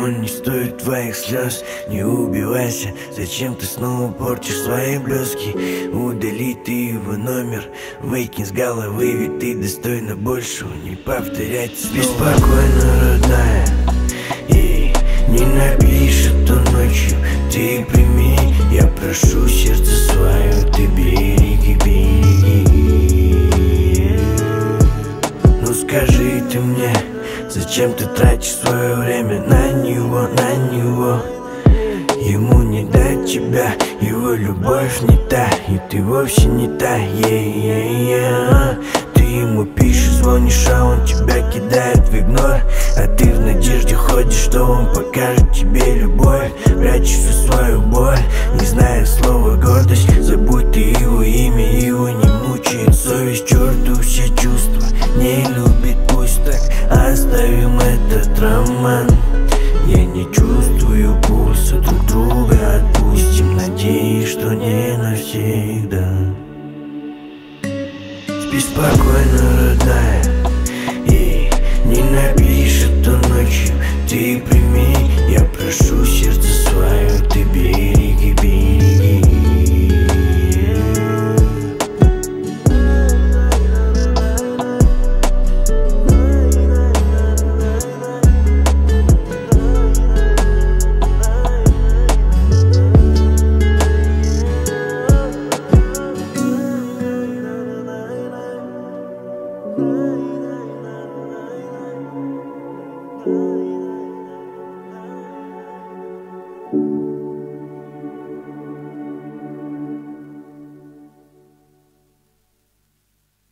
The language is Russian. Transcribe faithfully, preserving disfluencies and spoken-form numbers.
Он не стоит твоих слез, не убивайся. Зачем ты снова портишь свои блески? Удали ты его номер, выкинь с головы, ведь ты достойна большего. Не повторять снова. Спокойно, родная, и не напишет он ночью. Ты прими, я прошу, сердце свое, ты береги, береги. Ну скажи ты мне, зачем ты тратишь свое время на него, на него? Ему не дать тебя, его любовь не та, и ты вовсе не та, е-е-е. Ты ему пишешь, звонишь, а он тебя кидает в игнор. А ты в надежде ходишь, что он покажет тебе любовь. Прячешь всю свою боль, не зная слова гордость. Забудь ты его имя, его не мучает совесть. Черту все чувства, не любит, пусть так. Оставим этот роман. Я не чувствую пульса, друг друга отпустим. Надеюсь, что не навсегда. Спи спокойно, родная, и не напишет он ночью. Ты прими, я прошу, сердце свое, ты береги, береги. Thank you.